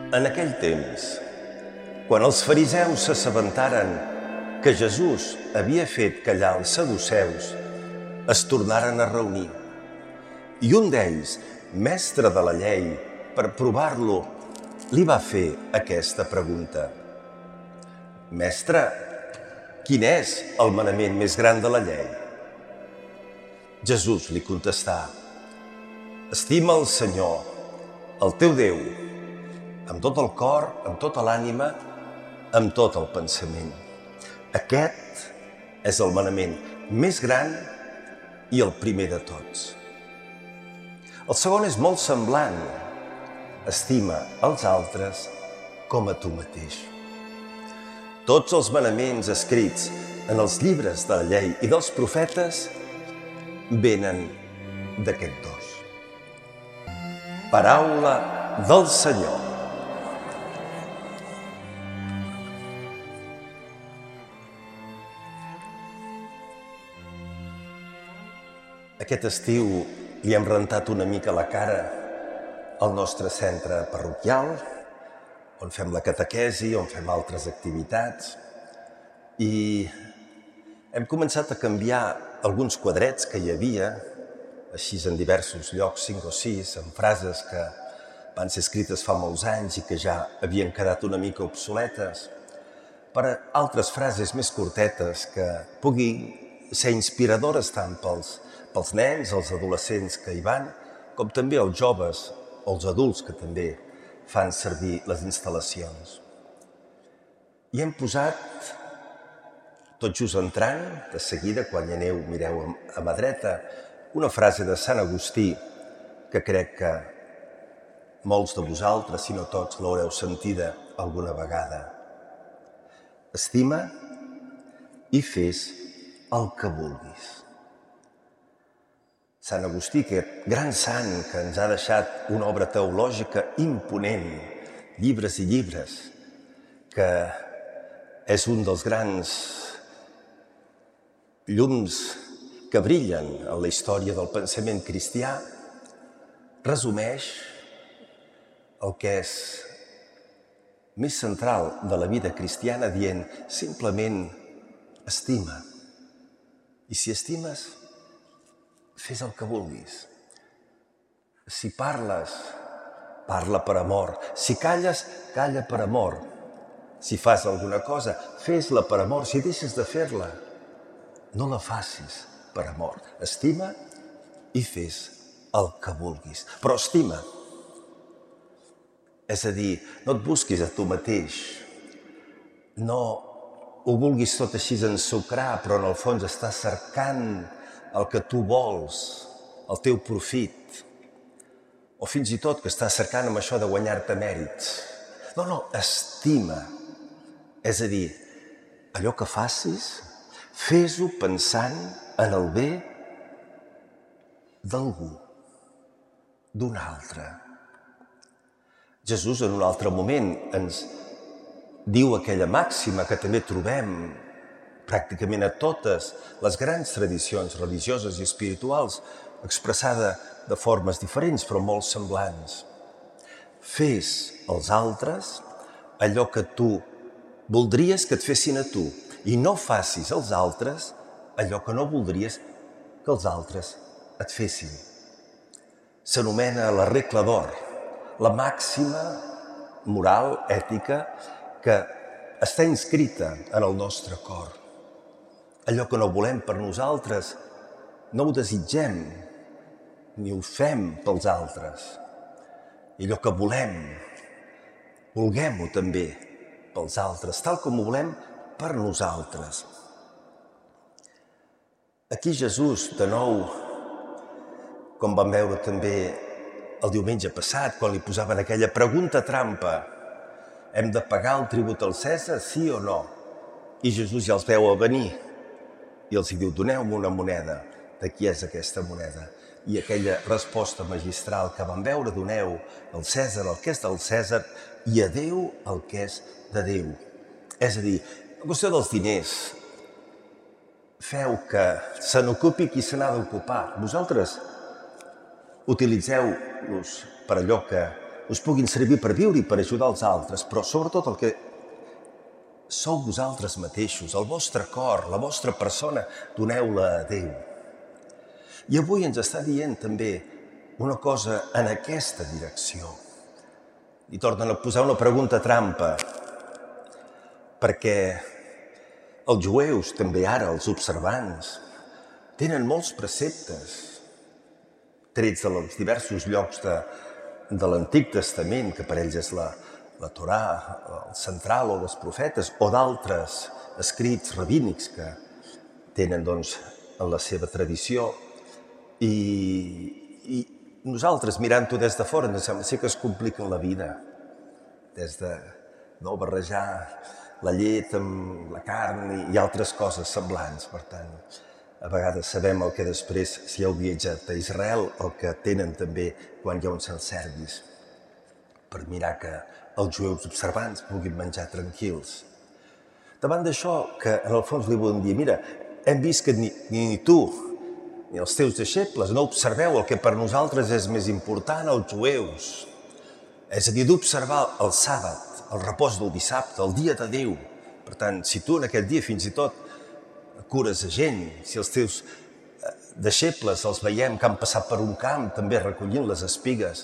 En aquell temps, quan els fariseus s'assabentaren que Jesús havia fet callar els saduceus, es tornaren a reunir. I un d'ells, mestre de la llei, per provar-lo, li va fer aquesta pregunta. Mestre, quin és el manament més gran de la llei? Jesús li contestà: estima el Senyor, el teu Déu, amb tot el cor, amb tota l'ànima, amb tot el pensament. Aquest és el manament més gran i el primer de tots. El segon és molt semblant. Estima els altres com a tu mateix. Tots els manaments escrits en els llibres de la llei i dels profetes venen d'aquests dos. Paraula del Senyor. Aquest estiu li hem rentat una mica la cara al nostre centre parroquial, on fem la catequesi, on fem altres activitats, i hem començat a canviar alguns quadrets que hi havia, així en diversos llocs, 5 o 6, amb frases que van ser escrites fa molts anys i que ja havien quedat una mica obsoletes, per a altres frases més curtetes que puguin ser inspiradores tant pels nens, els adolescents que hi van, com també els joves o els adults que també fan servir les instal·lacions. I hem posat, tot just entrant, de seguida, quan hi aneu, mireu a mà dreta, una frase de Sant Agustí que crec que molts de vosaltres, si no tots, l'haureu sentida alguna vegada. Estima i fes el que vulguis. Sant Agustí, aquest gran sant que ens ha deixat una obra teològica imponent, llibres i llibres, que és un dels grans llums que brillen en la història del pensament cristià, resumeix el que és més central de la vida cristiana dient simplement estima. I si estimes, fes el que vulguis. Si parles, parla per amor. Si calles, calla per amor. Si fas alguna cosa, fes-la per amor. Si deixes de fer-la, no la facis per amor. Estima i fes el que vulguis. Però estima. És a dir, no et busquis a tu mateix. No ho vulguis tot així ensucrar, però en el fons estàs cercant el que tu vols, el teu profit. O fins i tot que estàs cercant amb això de guanyar-te mèrits. No, estima. És a dir, allò que facis, fes-ho pensant en el bé d'algú, d'un altre. Jesús en un altre moment ens diu aquella màxima que també trobem pràcticament a totes les grans tradicions religioses i espirituals, expressada de formes diferents però molt semblants. Fes als altres allò que tu voldries que et fessin a tu i no facis als altres allò que no voldries que els altres et fessin. S'anomena la regla d'or, la màxima moral, ètica, que està inscrita en el nostre cor. Allò que no volem per nosaltres, no ho desitgem, ni ho fem pels altres. I allò que volem, vulguem-ho també pels altres, tal com ho volem per nosaltres. Aquí Jesús, de nou, com vam veure també el diumenge passat, quan li posaven aquella pregunta trampa, hem de pagar el tribut al Cèsar, sí o no? I Jesús ja els veu a venir i els diu, doneu-me una moneda. De qui és aquesta moneda? I aquella resposta magistral que vam veure, doneu al Cèsar el que és del Cèsar i a Déu el que és de Déu. És a dir, la qüestió dels diners, feu que se n'ocupi qui se n'ha d'ocupar. Vosaltres utilitzeu-los per allò que us puguin servir per viure i per ajudar els altres, però sobretot el que sou vosaltres mateixos, el vostre cor, la vostra persona, doneu-la a Déu. I avui ens està dient també una cosa en aquesta direcció. I tornen a posar una pregunta trampa, perquè els jueus, també ara, els observants, tenen molts preceptes, trets dels diversos llocs de l'Antic Testament, que per ells és la Torà, el central o dels profetes, o d'altres escrits rabínics que tenen doncs, en la seva tradició. I nosaltres, mirant-ho des de fora, ens sembla que es compliquen la vida, des de barrejar la llet amb la carn i altres coses semblants. Per tant, a vegades sabem el que després, si heu viatjat a Israel, el que tenen també quan hi ha uns servis, per mirar que els jueus observants puguin menjar tranquils. Davant d'això, que en el fons li volen dir, mira, hem vist que ni tu ni els teus deixebles no observeu el que per nosaltres és més important, els jueus. És a dir, d'observar el sàbat, el repòs del dissabte, el dia de Déu. Per tant, si tu en aquest dia fins i tot cures a gent, si els teus deixebles els veiem que han passat per un camp també recollint les espigues,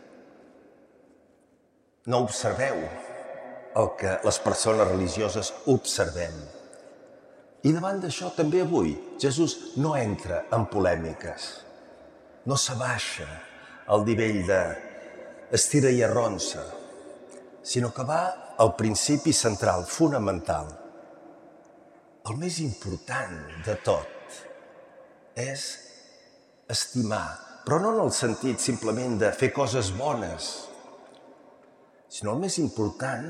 no observeu el que les persones religioses observem. I davant d'això també avui Jesús no entra en polèmiques, no s'abaixa al nivell d'estira i arronsa, sinó que va al principi central, fonamental. El més important de tot és estimar, però no en el sentit simplement de fer coses bones, sinó el més important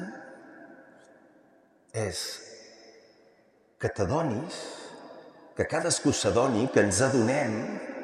és que t'adonis, que cadascú s'adoni, que ens adonem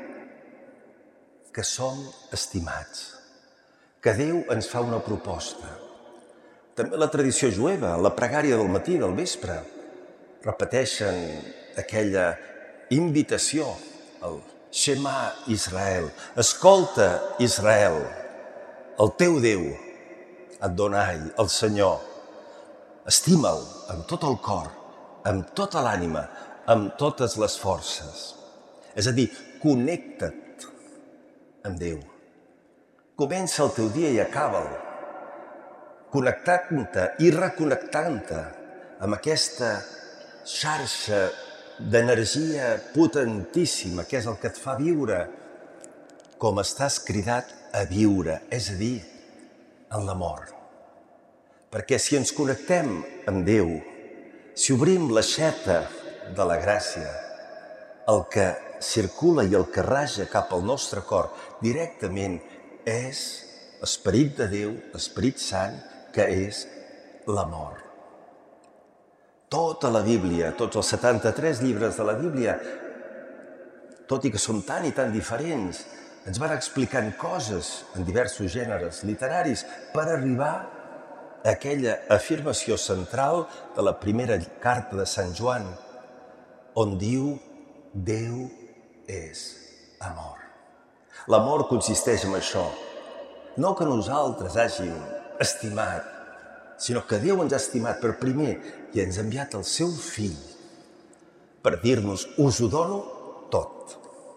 que som estimats, que Déu ens fa una proposta. També la tradició jueva, la pregària del matí i del vespre, repeteixen aquella invitació, el Shema Israel. Escolta, Israel, el teu Déu, Adonai, el Senyor. Estima'l amb tot el cor, amb tota l'ànima, amb totes les forces. És a dir, connecta't amb Déu. Comença el teu dia i acaba'l, connectant-te i reconnectant-te amb aquesta xarxa d'energia potentíssima, que és el que et fa viure com estàs cridat a viure, és a dir, en l'amor. Perquè si ens connectem amb Déu, si obrim l'aixeta de la gràcia, el que circula i el que raja cap al nostre cor directament és l'esperit de Déu, l'Esperit Sant, que és l'amor. Tota la Bíblia, tots els 73 llibres de la Bíblia, tot i que són tan i tan diferents, ens van explicant coses en diversos gèneres literaris per arribar a aquella afirmació central de la primera carta de Sant Joan, on diu Déu és amor. L'amor consisteix en això, no que nosaltres hàgim estimat, sinó que Déu ens ha estimat per primer i ens ha enviat el seu fill per dir-nos, us ho dono tot.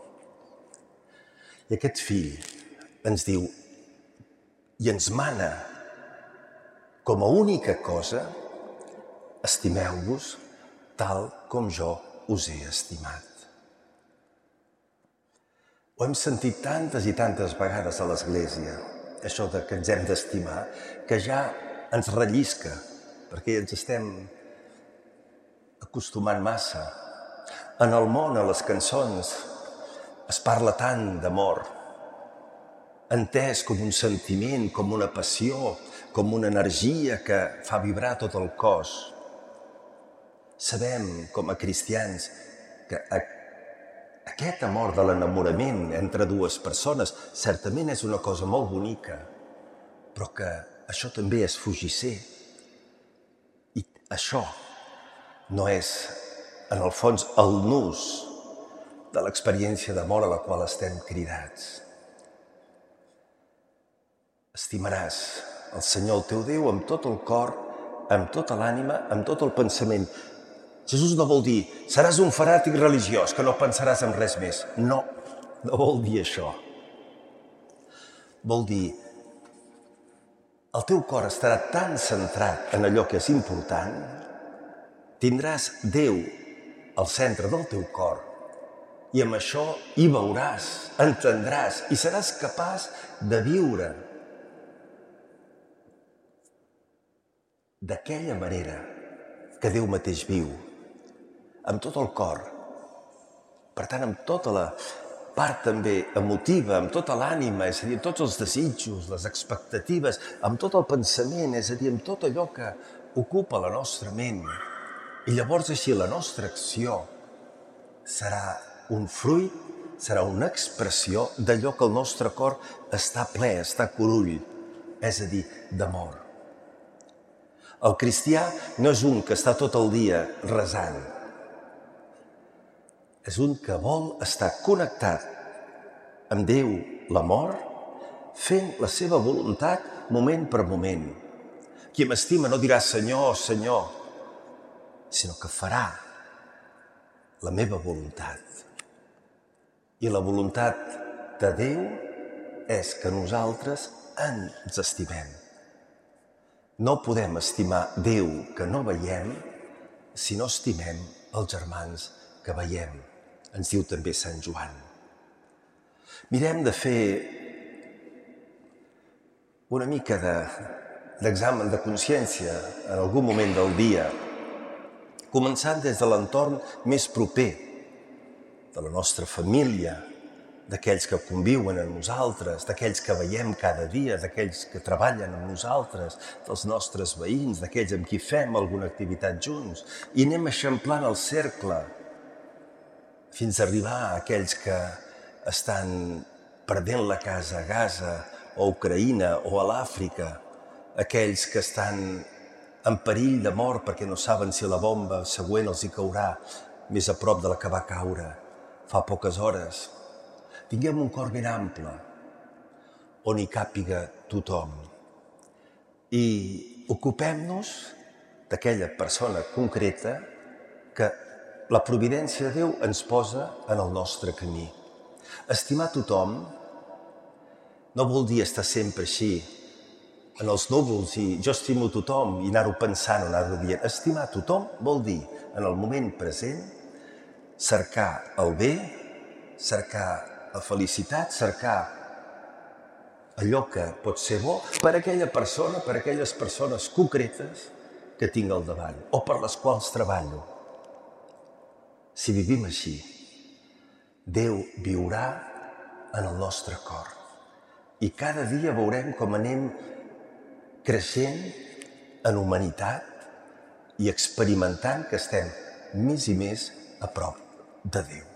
I aquest fill ens diu i ens mana com a única cosa, estimeu-vos tal com jo us he estimat. Ho hem sentit tantes i tantes vegades a l'Església, això de que ens hem d'estimar, que ja ens rellisca, perquè ens estem acostumant massa. En el món, a les cançons, es parla tant d'amor, entès com un sentiment, com una passió, com una energia que fa vibrar tot el cos. Sabem, com a cristians, que aquest amor de l'enamorament entre dues persones certament és una cosa molt bonica, però que això també és fugisser. I això no és, en el fons, el nus de l'experiència d'amor a la qual estem cridats. Estimaràs el Senyor, el teu Déu, amb tot el cor, amb tota l'ànima, amb tot el pensament. Jesús no vol dir, seràs un fanàtic religiós, que no pensaràs en res més. No, no vol dir això. Vol dir, el teu cor estarà tan centrat en allò que és important, tindràs Déu al centre del teu cor, i amb això hi veuràs, entendràs i seràs capaç de viure d'aquella manera que Déu mateix viu, amb tot el cor. Per tant, amb tota la part també emotiva, amb tota l'ànima, és a dir, amb tots els desitjos, les expectatives, amb tot el pensament, és a dir, amb tot allò que ocupa la nostra ment. I llavors així la nostra acció serà un fruit, serà una expressió d'allò que el nostre cor està ple, està curull, és a dir, d'amor. El cristià no és un que està tot el dia resant. És un que vol estar connectat amb Déu, l'amor, fent la seva voluntat moment per moment. Qui m'estima no dirà Senyor, Senyor, sinó que farà la meva voluntat. I la voluntat de Déu és que nosaltres ens estimem. No podem estimar Déu que no veiem si no estimem els germans que veiem, ens diu també Sant Joan. Mirem de fer una mica d'examen de consciència en algun moment del dia, començant des de l'entorn més proper de la nostra família, d'aquells que conviuen amb nosaltres, d'aquells que veiem cada dia, d'aquells que treballen amb nosaltres, dels nostres veïns, d'aquells amb qui fem alguna activitat junts, i anem eixamplant el cercle fins a arribar a aquells que estan perdent la casa a Gaza, o a Ucraïna, o a l'Àfrica, aquells que estan en perill de mort perquè no saben si la bomba següent els hi caurà més a prop de la que va caure fa poques hores. Tinguem un cor ben ample, on hi càpiga tothom. I ocupem-nos d'aquella persona concreta que la providència de Déu ens posa en el nostre camí. Estimar tothom no vol dir estar sempre així, en els núvols, i jo estimo tothom, i anar-ho pensant o anar-ho dient. Estimar tothom vol dir, en el moment present, cercar el bé, cercar la felicitat, cercar allò que pot ser bo per a aquella persona, per a aquelles persones concretes que tinc al davant o per les quals treballo. Si vivim així, Déu viurà en el nostre cor i cada dia veurem com anem creixent en humanitat i experimentant que estem més i més a prop de Déu.